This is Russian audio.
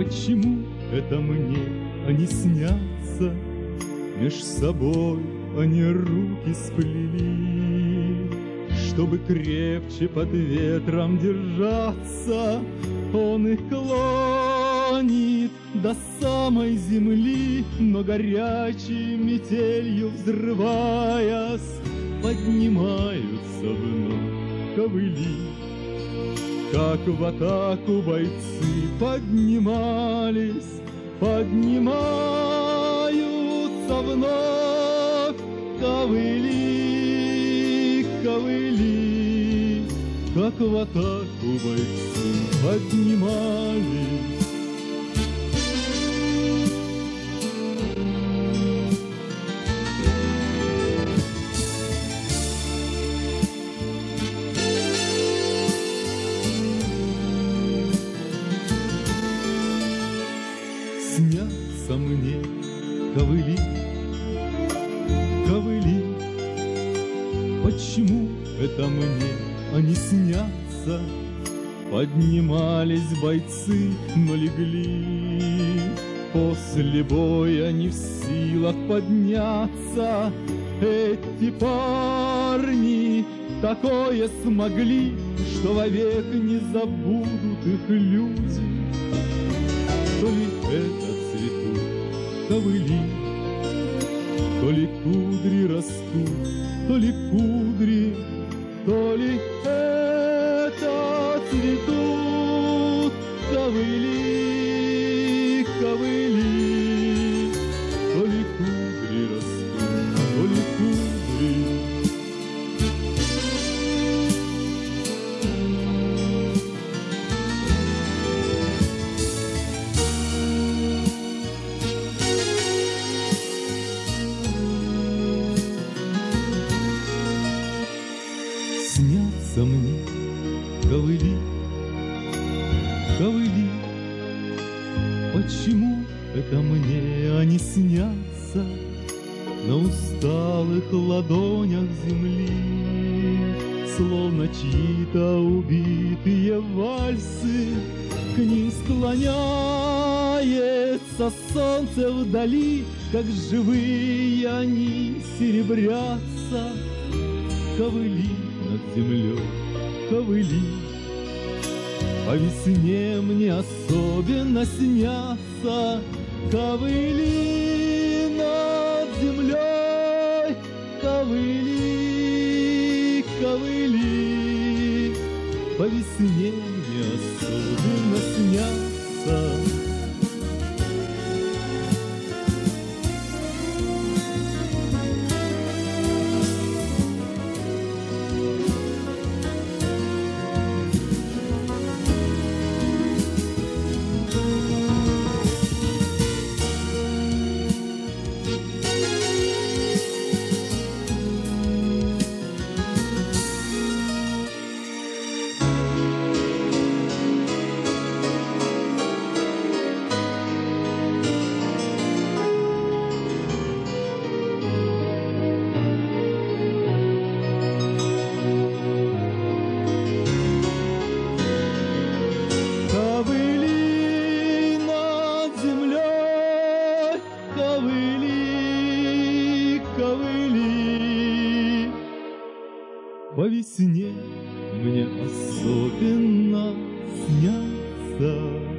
Почему это мне они снятся? Меж собой они руки сплели, чтобы крепче под ветром держаться. Он их клонит до самой земли, но горячей метелью взрываясь, поднимаются вновь ковыли. Как в атаку бойцы поднимались, поднимаются вновь ковыли, ковыли. Как в атаку бойцы поднимались. Снятся мне ковыли, ковыли. Почему это мне они снятся? Поднимались бойцы, но легли. После боя не в силах подняться. Эти парни такое смогли, что вовек не забудут их люди. То ли это цветут ковыли, то ли кудри растут, то ли кудри, то ли это цветут ковыли, ковыли, то ли кудри растут, то ли кудри. Снятся мне ковыли, ковыли. Почему это мне они снятся? На усталых ладонях земли, словно чьи-то убитые вальсы. К ним склоняется солнце вдали, как живые они серебрятся. Ковыли над землей, ковыли. По весне мне особенно снятся ковыли над землей, ковыли, ковыли. По весне мне особенно снятся. Ковыли над землей, ковыли, ковыли. По весне мне особенно снятся.